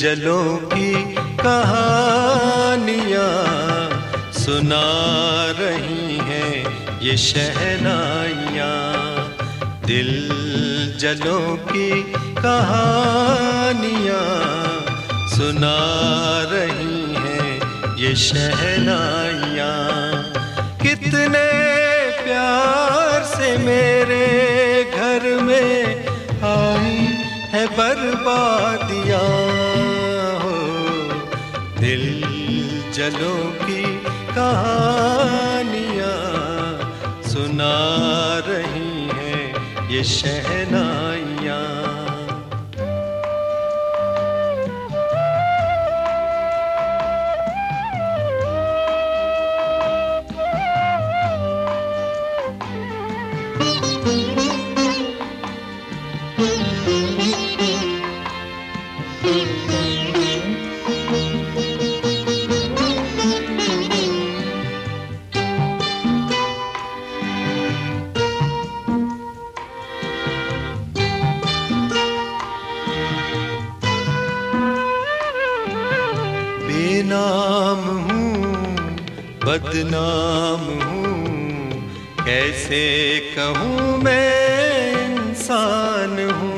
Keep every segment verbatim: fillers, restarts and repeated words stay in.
जलों की कहानियाँ सुना रही हैं ये शहनाइयाँ। दिल जलों की कहानियाँ सुना रही हैं ये शहनाइयाँ। कितने प्यार से मेरे घर में आई है बर्बादियाँ हो। दिल जलों की कहानियाँ सुना रही हैं ये शहनाइयाँ। बेनाम हूँ बदनाम हूँ, कैसे कहूँ मैं इंसान हूँ।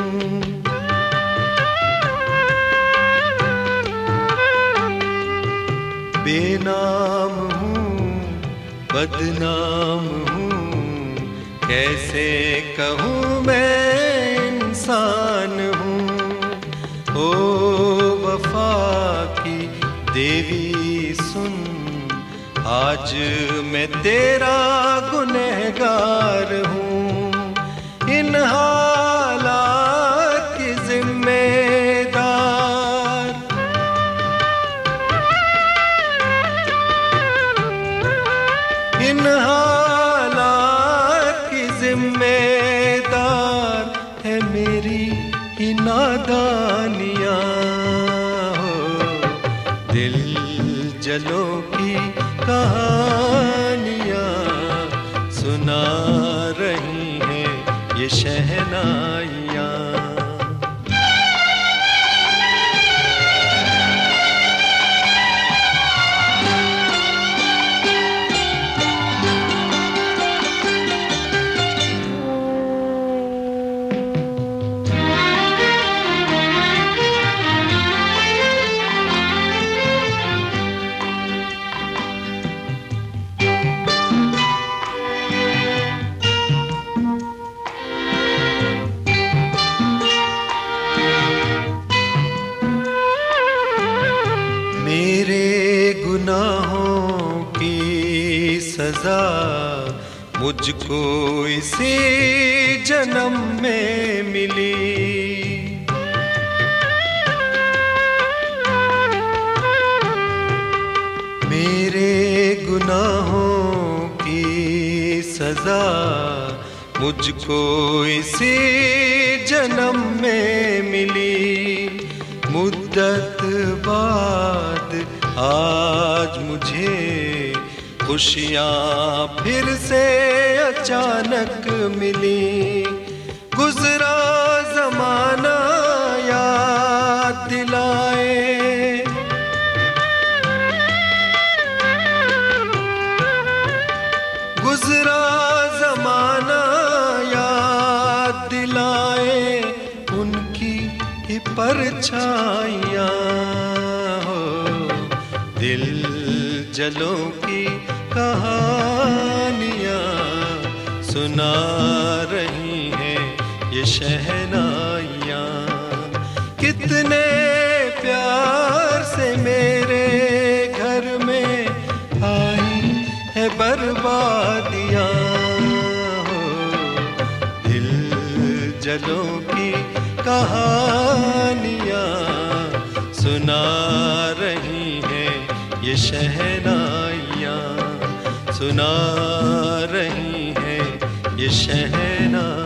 बेनाम हूँ बदनाम हूँ, कैसे कहूँ मैं इंसान हूँ। ओ वफा की देवी सुन, आज मैं तेरा गुनहगार हूँ। इन हालात की जिम्मेदार, इन हालात की जिम्मेदार है मेरी ही नादानियाँ हो। दिल जलों की कहानियाँ सुना रही हैं ये शहनाइयाँ। मेरे गुनाहों की सजा मुझको इसी जन्म में मिली। मेरे गुनाहों की सजा मुझको इसी जन्म में मिली। मुद्दत बाद आज मुझे खुशियाँ फिर से अचानक मिली। गुजरा ज़माना याद दिलाए, गुजरा ज़माना याद दिलाए उनकी ही परछाइयाँ हो। दिल जलों की कहानियाँ सुना रही हैं ये शहनाइयाँ। कितने प्यार से मेरे घर में आई है बर्बादियाँ हो। दिल जलों की कहानियाँ सुना रही हैं ये शहनाइयाँ, सुना रही हैं ये शहनाइयाँ।